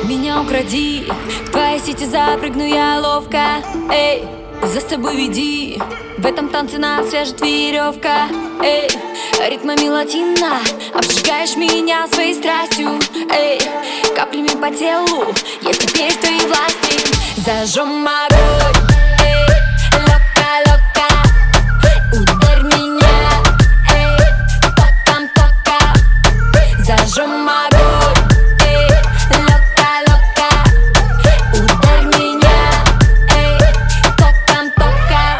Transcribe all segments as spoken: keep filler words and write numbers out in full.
Меня укради, в твои сети запрыгну я ловко. Эй, за собой веди, в этом танце нас свяжет веревка. Эй, ритмами латина, обжигаешь меня своей страстью. Эй, каплями по телу, я теперь в твоей власти. Зажжем огонь, эй, лока-лока, ударь меня, эй, током-тока. Зажжем огонь, эй, лока-лока, ударь меня, эй, током-тока.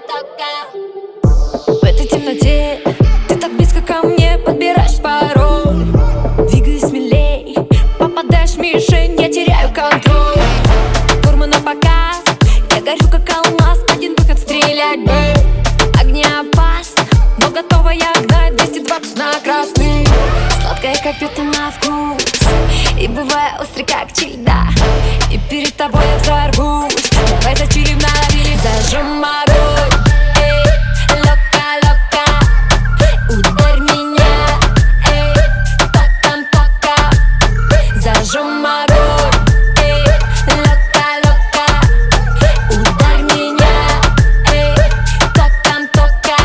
В этой темноте ты так близко ко мне, подбираешь пароль. Двигай смелей, попадаешь в мишень, я теряю контроль. Форма на показ, я горю как алмаз, один выход стрелять бы. Огни опасно, но готова я гнать двести двадцать на красный. Сладкая, как пята на вкус, и бывая острый, как чильда. И перед тобой я взорвусь, давай зачилим на виле. Зажжем огонь, эй, лока-лока, ударь меня, эй, током-тока. Зажжем огонь, эй, лока-лока, ударь меня, эй, током-тока.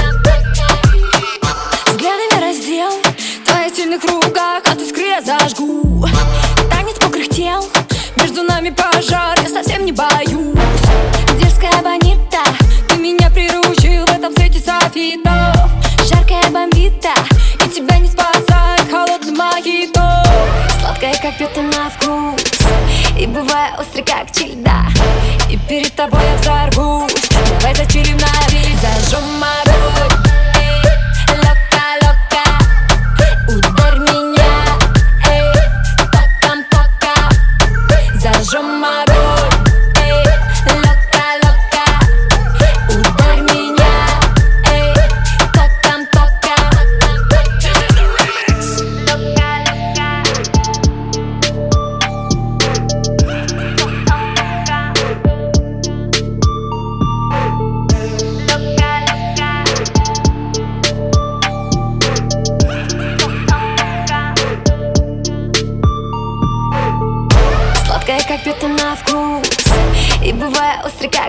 Взглядами раздел, в твоих сильных руках от искры я зажгу. Танец покряхтел, между нами пожар, я совсем не боюсь. Дерзкая бонита, ты меня приручил в этом свете софитов. Жаркая бомбита, и тебя не спасает холодный мохито. Сладкая, как пята на вкус, и бывая острый, как чильда. И перед тобой я взорвусь, давай зачилим на виле. Зажжем огонь, эй, лока-лока, ударь меня, эй, током-тока. Зажжем огонь, эй, лока-лока, ударь меня, эй, током-тока. Сладкая, как пята на вкус, и бывая острый,